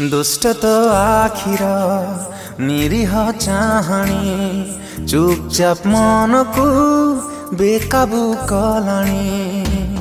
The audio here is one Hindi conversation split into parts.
दुष्ट तो आखिर निरीह चाहणी चुपचाप मन को बेकाबू कलाणी।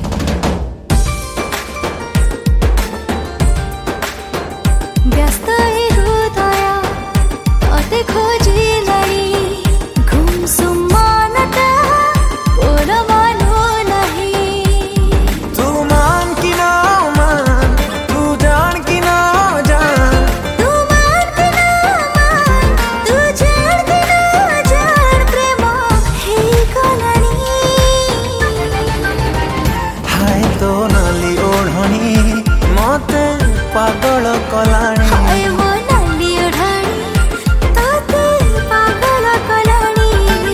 व्यस्त हृदय तते खोजिलाई घुमसुम मनटा बोल मानो नहीं। तू मान कि ना मान, तू जान कि ना जान, तू मान कि ना मान, तू जान कि ना जान, प्रेम हे कलाणी। हाय तो नाली ओढ़णी मते पागल कलाणी। हाय वो नाली ओढ़णी तते पागल कलाणी।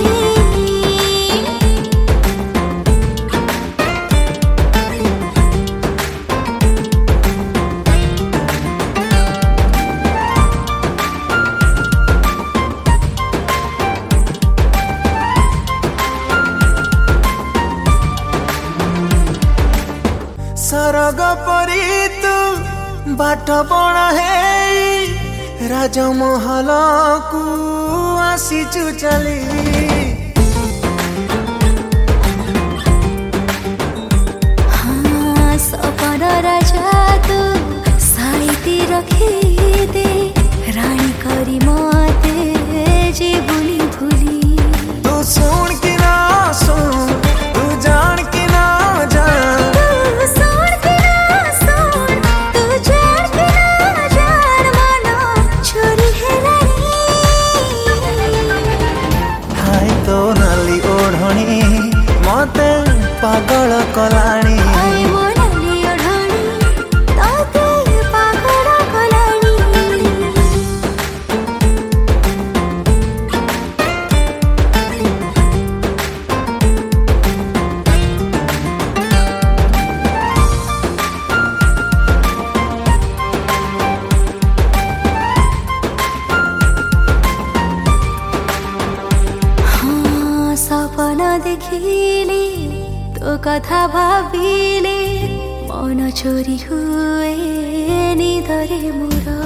सरग परी तू बाट बणा है राजमहल को आसीचु चली। हाँ सपन राजा तू साइती रखी दे रानी करी मते जे भूली भूली। तू सुन कि ना सुन, तू जान कि ना जान, तू सुन कि ना सुन, तू जान कि ना जान, मन छोरी है रानी। हाय तो नाली ओढ़णी मते पागल कलाणी। हाय वो नाली ओढ़णी तते पागल कलाणी। हाँ सपना देखिले तो कथा भाविले मन चोरी हुए निदरे मोर।